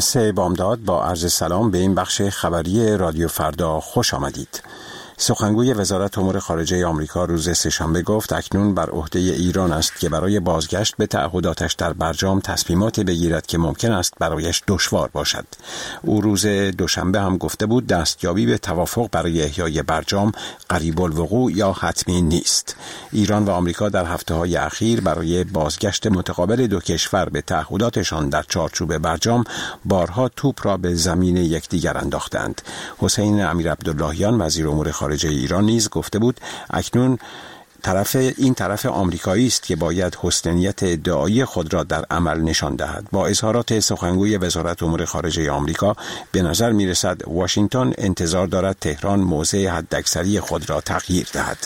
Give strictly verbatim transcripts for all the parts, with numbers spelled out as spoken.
سه بامداد با عرض سلام به این بخش خبری رادیو فردا خوش آمدید. سخنگوی وزارت امور خارجه آمریکا روز سه‌شنبه گفت اکنون بر عهده ایران است که برای بازگشت به تعهداتش در برجام تصمیماتی بگیرد که ممکن است برایش دشوار باشد. او روز دوشنبه هم گفته بود دستیابی به توافق برای احیای برجام قریب الوقوع یا حتمی نیست. ایران و آمریکا در هفته‌های اخیر برای بازگشت متقابل دو کشور به تعهداتشان در چارچوب برجام بارها توپ را به زمین یکدیگر انداختند. حسین امیرعبداللهیان وزیر امور خارجه ایران نیز گفته بود اکنون طرف این طرف آمریکایی است که باید حسن نیت ادعایی خود را در عمل نشان دهد. با اظهارات سخنگوی وزارت امور خارجه آمریکا به نظر می رسد واشنگتن انتظار دارد تهران موضع حداکثری خود را تغییر دهد.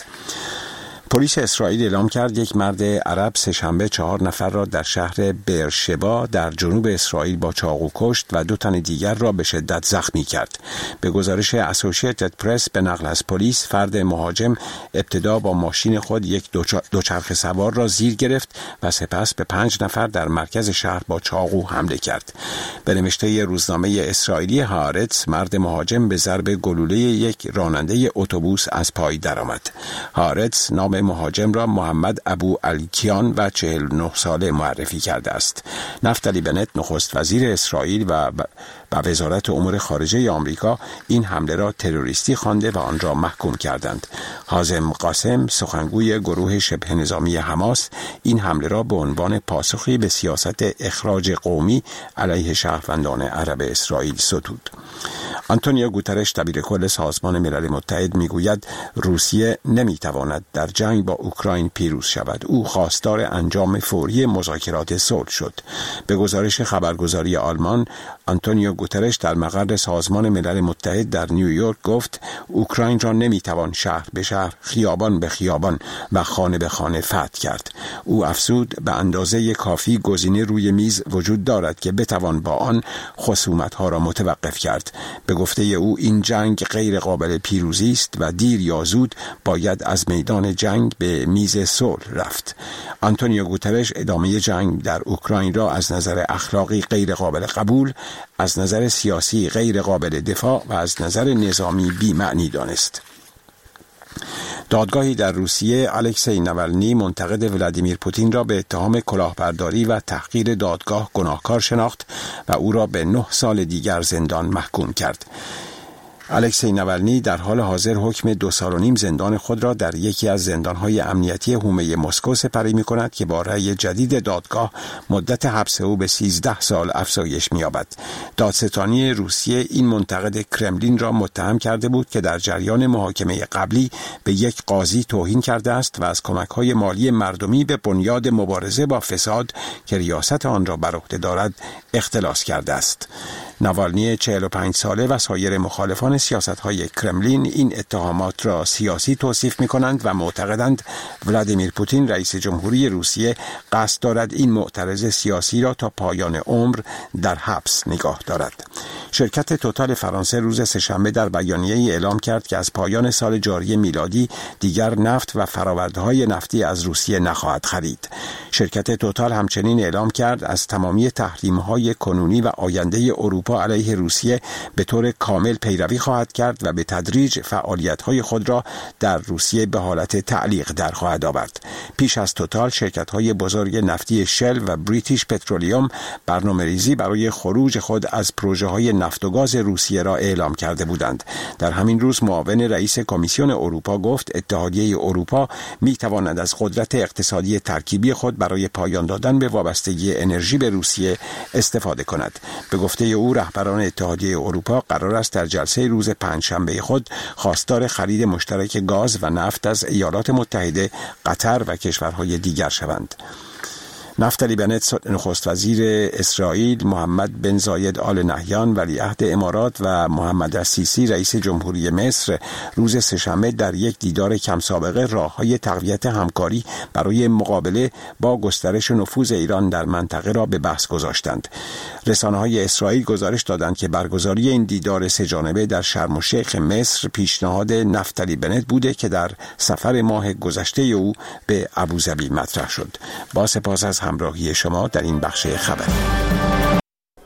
پلیس اسرائیل اعلام کرد یک مرد عرب سه‌شنبه چهار نفر را در شهر بئرشبا در جنوب اسرائیل با چاقو کشت و دو تن دیگر را به شدت زخمی کرد. به گزارش اسوسییتد پرس به نقل از پلیس، فرد مهاجم ابتدا با ماشین خود یک دوچرخه سوار را زیر گرفت و سپس به پنج نفر در مرکز شهر با چاقو حمله کرد. به نوشته روزنامه اسرائیلی هآرتز، مرد مهاجم به ضرب گلوله یک راننده اتوبوس از پای درآمد. هآرتز نام مهاجم را محمد ابو الکیان و چهل و نه ساله معرفی کرده است. نفتالی بنت نخست وزیر اسرائیل و و وزارت امور خارجه آمریکا این حمله را تروریستی خوانده و آن را محکوم کردند. حازم قاسم سخنگوی گروه شبه نظامی حماس این حمله را به عنوان پاسخی به سیاست اخراج قومی علیه شهروندان عرب اسرائیل ستود. آنتونیو گوترش دبیر کل سازمان ملل متحد میگوید روسیه نمیتواند در جنگ با اوکراین پیروز شود. او خواستار انجام فوری مذاکرات صلح شد. به گزارش خبرگزاری آلمان، آنتونیو گوترش در مقر سازمان ملل متحد در نیویورک گفت اوکراین را نمیتوان شهر به شهر، خیابان به خیابان و خانه به خانه فتح کرد. او افزود به اندازه کافی گزینه روی میز وجود دارد که بتوان با آن خصومت‌ها را متوقف کرد. به گفته او این جنگ غیر قابل پیروزی است و دیر یا زود باید از میدان جنگ به میز صلح رفت. آنتونیو گوترش ادامه جنگ در اوکراین را از نظر اخلاقی غیر قابل قبول، از نظر سیاسی غیر قابل دفاع و از نظر نظامی بی‌معنی دانست. دادگاهی در روسیه الکسی ناولنی منتقد ولادیمیر پوتین را به اتهام کلاهبرداری و تحقیر دادگاه گناهکار شناخت و او را به نه سال دیگر زندان محکوم کرد. الکسی ناولنی در حال حاضر حکم دو سال و نیم زندان خود را در یکی از زندانهای امنیتی حومه مسکو سپری می کند که با رأی جدید دادگاه مدت حبس او به سیزده سال افزایش می یابد. دادستانی روسیه این منتقد کرملین را متهم کرده بود که در جریان محاکمه قبلی به یک قاضی توهین کرده است و از کمک‌های مالی مردمی به بنیاد مبارزه با فساد که ریاست آن را بر عهده دارد اختلاس کرده است. ناوالنی چهل و پنج ساله و سایر مخالفان سیاست‌های کرملین این اتهامات را سیاسی توصیف می‌کنند و معتقدند ولادیمیر پوتین رئیس جمهوری روسیه قصد دارد این معترض سیاسی را تا پایان عمر در حبس نگاه دارد. شرکت توتال فرانسه روز سه‌شنبه در بیانیه‌ای اعلام کرد که از پایان سال جاری میلادی دیگر نفت و فرآورده‌های نفتی از روسیه نخواهد خرید. شرکت توتال همچنین اعلام کرد از تمامی تحریم‌های کنونی و آینده اروپا علیه روسیه به طور کامل پیروی خواهد کرد و به تدریج فعالیت‌های خود را در روسیه به حالت تعلیق در خواهد آورد. پیش از توتال شرکت‌های بزرگ نفتی شل و بریتیش پترولیوم برنامه‌ریزی برای خروج خود از پروژه‌های نفت و گاز روسیه را اعلام کرده بودند. در همین روز معاون رئیس کمیسیون اروپا گفت اتحادیه اروپا می‌تواند از قدرت اقتصادی ترکیبی خود برای پایان دادن به وابستگی انرژی به روسیه استفاده کند. به گفته او رهبران اتحادیه اروپا قرار است در جلسه روز پنجشنبه خود خواستار خرید مشترک گاز و نفت از ایالات متحده، قطر و کشورهای دیگر شوند. نفتالی بنت نخست وزیر اسرائیل، محمد بن زاید آل نهیان ولیعهد امارات و محمد السیسی رئیس جمهوری مصر روز سه‌شنبه در یک دیدار کم سابقه راه‌های تقویت همکاری برای مقابله با گسترش نفوذ ایران در منطقه را به بحث گذاشتند. رسانه‌های اسرائیل گزارش دادند که برگزاری این دیدار سه‌جانبه در شرم الشیخ مصر پیشنهاد نفتالی بنت بوده که در سفر ماه گذشته او به ابوظبی مطرح شد. با سپاس از همراهی شما در این بخش خبر.